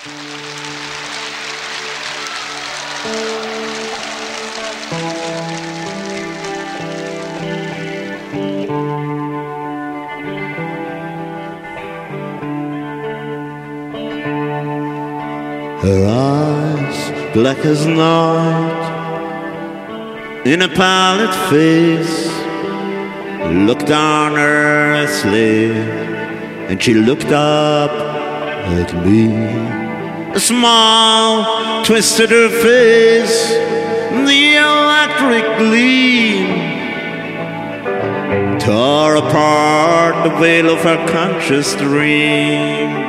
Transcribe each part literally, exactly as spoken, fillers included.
Her eyes black as night, in a pallid face, looked down earthly, and she looked up at me. A smile twisted her face, the electric gleam tore apart the veil of her conscious dream.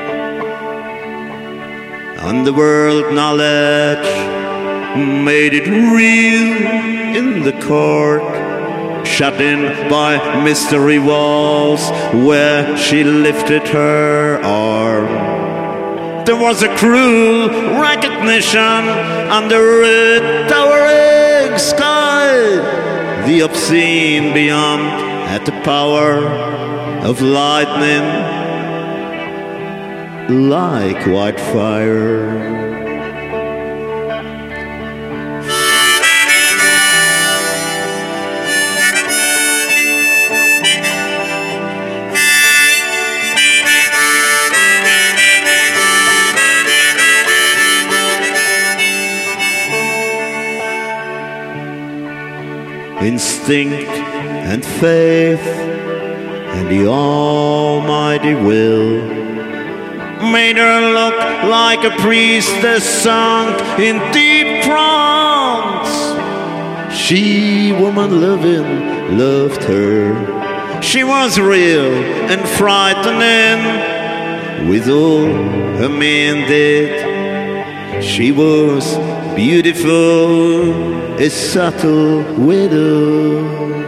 And the world knowledge made it real in the court, shut in by mystery walls where she lifted her arm. There was a cruel recognition under a towering sky, the obscene beyond at the power of lightning, like white fire. Instinct and faith and the almighty will made her look like a priestess sunk in deep trance. She, woman living, loved her. She was real and frightening with all her men did. She was beautiful, a subtle widow.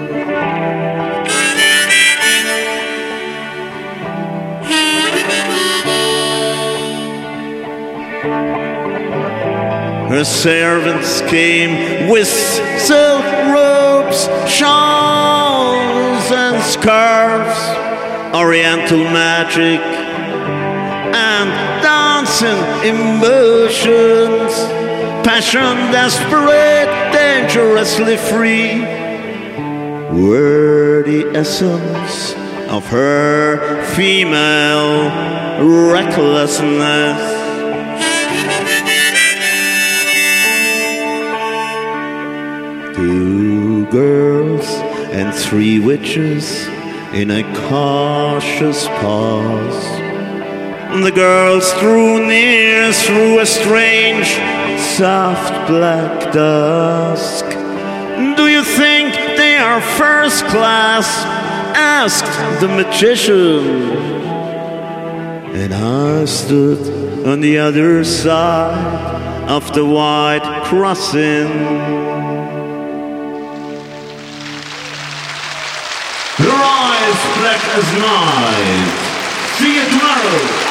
Her servants came with silk robes, shawls and scarves, oriental magic and dancing emotions, passion desperate, dangerously free, were the essence of her female recklessness. Two girls and three witches in a cautious pause. The girls drew near through a strange, soft black dusk. Do you think they are first class? Asked the magician. And I stood on the other side of the white crossing. Her eyes black as night. See you tomorrow.